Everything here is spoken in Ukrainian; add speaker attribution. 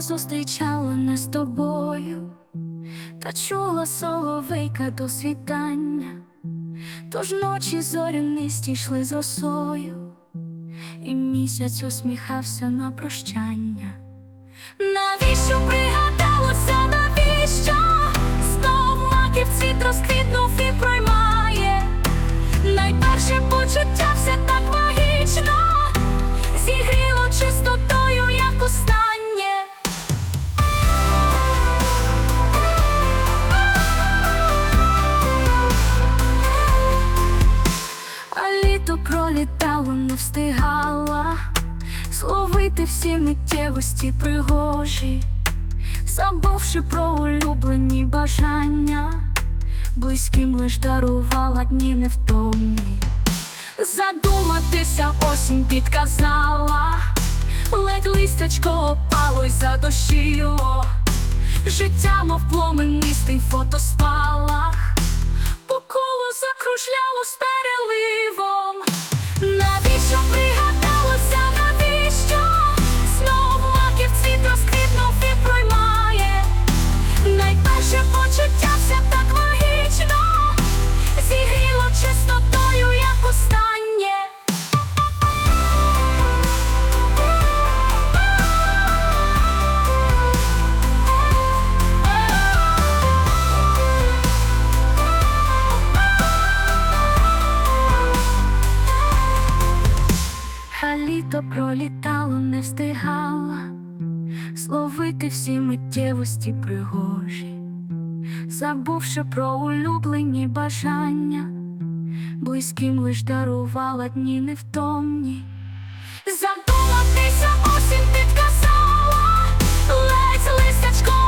Speaker 1: зустрічала не з тобою, та чула соловейка до світання. Тож ночі зорянисті йшли з росою, і місяць усміхався на прощання. Навіщо пригадалося, навіщо? Знов маків цвіт розквітнув і проймає. Найперше почуття все так магічно зігріло чистотою, як останнє. А літо пролітало, не встигала зловити всі миттєвості пригожі, забувши про улюблені бажання, близьким лиш дарувала дні невтомні. Задуматися осінь підказала, ледь листячко опало й задощило. Життя, мов пломенистий фотоспалах, по колу закружляло з переливом. Навіщо пригадалося, навіщо? Знов маків цвіт розквітнув і проймає. Найперше почуття все так магічно зігріло чистотою, як останнє. А літо пролітало, не встигала зловити всі миттєвості пригожі, забувши про улюблені бажання, близьким лиш дарувала дні невтомні. Задуматися осінь підказала, ледь листячко